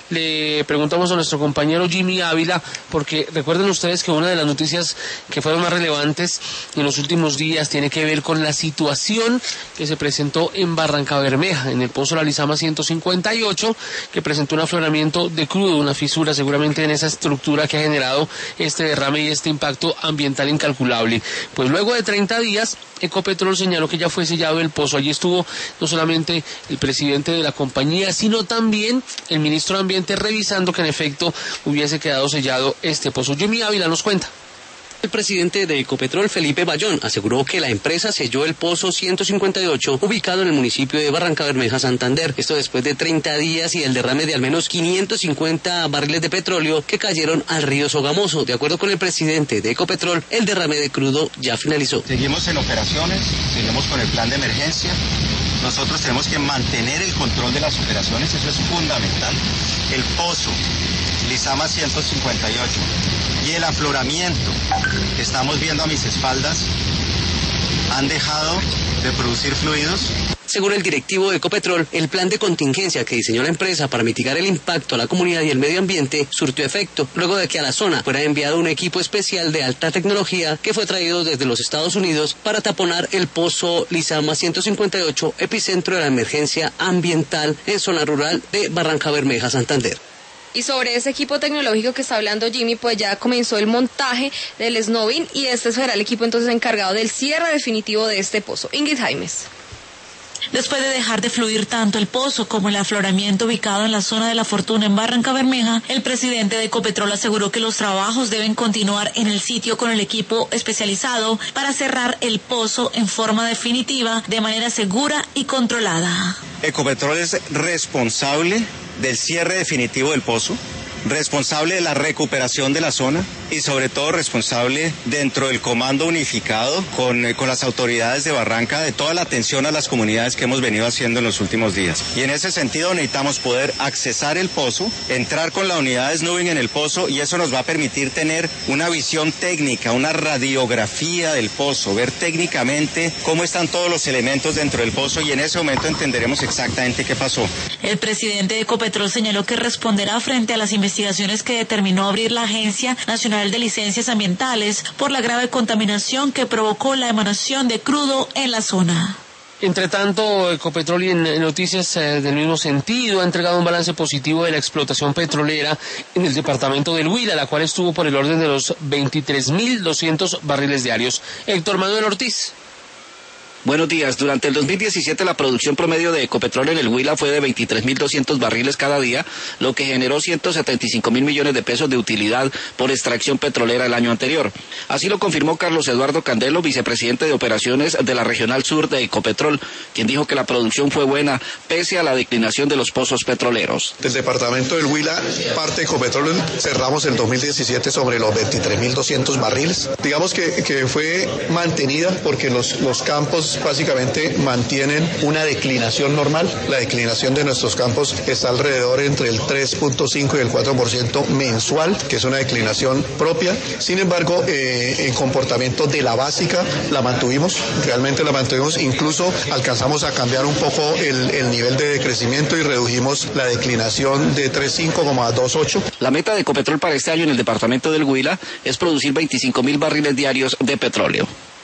le preguntamos a nuestro compañero Jimmy Ávila, porque recuerden ustedes que una de las noticias que fueron más relevantes en los últimos días tiene que ver con la situación que se presentó en Barrancabermeja, en el pozo La Lizama 158, que presentó un afloramiento de crudo, una fisura seguramente en esa estructura que ha generado este derrame y este impacto ambiental incalculable. Pues luego de 30 días, Ecopetrol señaló que ya fue sellado el pozo. Allí estuvo no solamente el presidente de la compañía, sino también el ministro de Ambiente revisando que en efecto hubiese quedado sellado este pozo. Jimmy Ávila nos cuenta. El presidente de Ecopetrol, Felipe Bayón, aseguró que la empresa selló el pozo 158, ubicado en el municipio de Barrancabermeja, Santander. Esto después de 30 días y el derrame de al menos 550 barriles de petróleo que cayeron al río Sogamoso. De acuerdo con el presidente de Ecopetrol, el derrame de crudo ya finalizó. Seguimos en operaciones, seguimos con el plan de emergencia. Nosotros tenemos que mantener el control de las operaciones, eso es fundamental. El pozo Lizama 158 y el afloramiento que estamos viendo a mis espaldas han dejado de producir fluidos. Según el directivo de Ecopetrol, el plan de contingencia que diseñó la empresa para mitigar el impacto a la comunidad y el medio ambiente surtió efecto, luego de que a la zona fuera enviado un equipo especial de alta tecnología que fue traído desde los Estados Unidos para taponar el pozo Lizama 158, epicentro de la emergencia ambiental en zona rural de Barrancabermeja, Santander. Y sobre ese equipo tecnológico que está hablando Jimmy, pues ya comenzó el montaje del Snowin y este será el equipo entonces encargado del cierre definitivo de este pozo. Ingrid Jaimes. Después de dejar de fluir tanto el pozo como el afloramiento ubicado en la zona de La Fortuna en Barrancabermeja, el presidente de Ecopetrol aseguró que los trabajos deben continuar en el sitio con el equipo especializado para cerrar el pozo en forma definitiva, de manera segura y controlada. Ecopetrol es responsable del cierre definitivo del pozo, responsable de la recuperación de la zona y sobre todo responsable dentro del comando unificado con las autoridades de Barranca de toda la atención a las comunidades que hemos venido haciendo en los últimos días. Y en ese sentido necesitamos poder accesar el pozo, entrar con la unidad de Snowin en el pozo y eso nos va a permitir tener una visión técnica, una radiografía del pozo, ver técnicamente cómo están todos los elementos dentro del pozo y en ese momento entenderemos exactamente qué pasó. El presidente de Ecopetrol señaló que responderá frente a las investigaciones que determinó abrir la Agencia Nacional de Licencias Ambientales por la grave contaminación que provocó la emanación de crudo en la zona. Entre tanto, Ecopetrol y en noticias del mismo sentido ha entregado un balance positivo de la explotación petrolera en el departamento del Huila, la cual estuvo por el orden de los 23.200 barriles diarios. Héctor Manuel Ortiz. Buenos días. Durante el 2017 la producción promedio de Ecopetrol en el Huila fue de 23.200 barriles cada día, lo que generó 175.000 millones de pesos de utilidad por extracción petrolera el año anterior. Así lo confirmó Carlos Eduardo Candelo, vicepresidente de operaciones de la Regional Sur de Ecopetrol, quien dijo que la producción fue buena pese a la declinación de los pozos petroleros. Del departamento del Huila, parte de Ecopetrol, cerramos el 2017 sobre los 23.200 barriles. Digamos que fue mantenida porque los campos básicamente mantienen una declinación normal. La declinación de nuestros campos está alrededor entre el 3.5 y el 4% mensual, que es una declinación propia. Sin embargo, en comportamiento de la básica realmente la mantuvimos, incluso alcanzamos a cambiar un poco el nivel de decrecimiento y redujimos la declinación de 3.5 como a 2.8. La meta de Ecopetrol para este año en el departamento del Huila es producir 25.000 barriles diarios de petróleo.